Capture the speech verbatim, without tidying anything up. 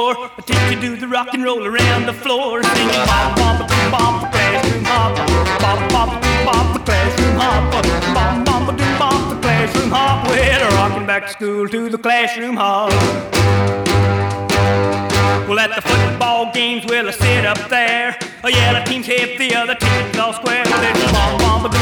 score. I take you to the rock and roll around the floor, singing bop bop doo bop, the classroom hop, bop bop doo bop, the classroom hop, bop bop doo bop, the classroom hop. Well, rocking back to school to the classroom hop. Well, at the football games, well, I sit up there. Oh yeah, the team's hip, the other team's all square. Well, it's bop bop